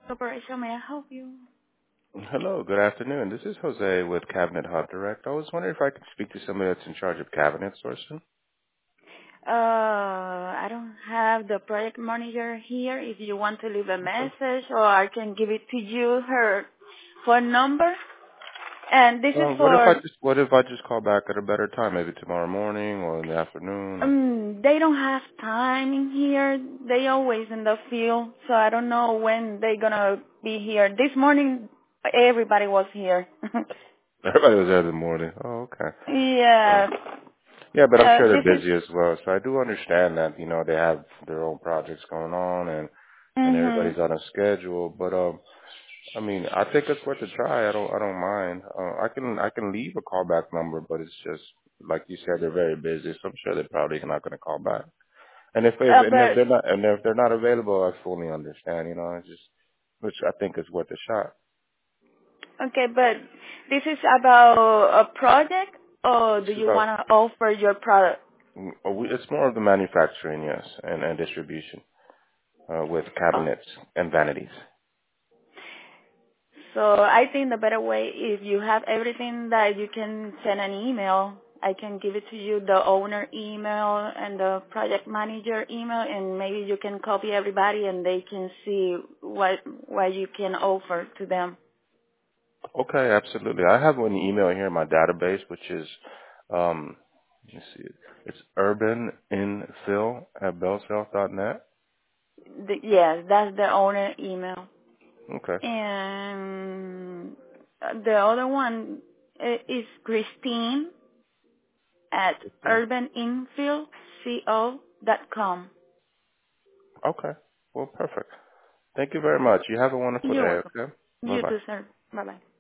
Corporation, may I help you? Hello, good afternoon. This is Jose with Cabinet Hub Direct. I was wondering if I could speak to somebody that's in charge of cabinet sourcing. I don't have the project manager here. If you want to leave a Okay. message, or I can give it to you her phone number. And this is for, What if I just call back at a better time, maybe tomorrow morning or in the afternoon? Or... they don't have time in here. They always in the field, so I don't know when they gonna be here. This morning, everybody was here. Everybody was there in the morning. Oh, okay. Uh, Yeah. yeah, but I'm sure This they're is. busy as well. So I do understand that, they have their own projects going on and Mhm. everybody's on a schedule. But I mean, I think it's worth a try. I don't mind. I can leave a callback number, but it's just like you said, they're very busy, so I'm sure they're probably not going to call back. And But if they're not available, I fully understand. It's just which I think is worth a shot. okay, but this is about a project, or do It's you about want to offer your product? it's more of the manufacturing, yes, and distribution with Oh, cabinets and vanities. so I think the better way, if you have everything, that you can send an email. I can give it to you, the owner email and the project manager email, and maybe you can copy everybody and they can see what you can offer to them. Okay, absolutely. I have an email here in my database, which is let me see, it's urbaninfill at bellsouth.net. Yes, that's the owner email. Okay. And the other one is Christine at urbaninfieldco.com. Okay. Well, perfect. Thank you very much. You have a wonderful You're day. welcome. Okay. Bye You bye. too, sir. Bye-bye.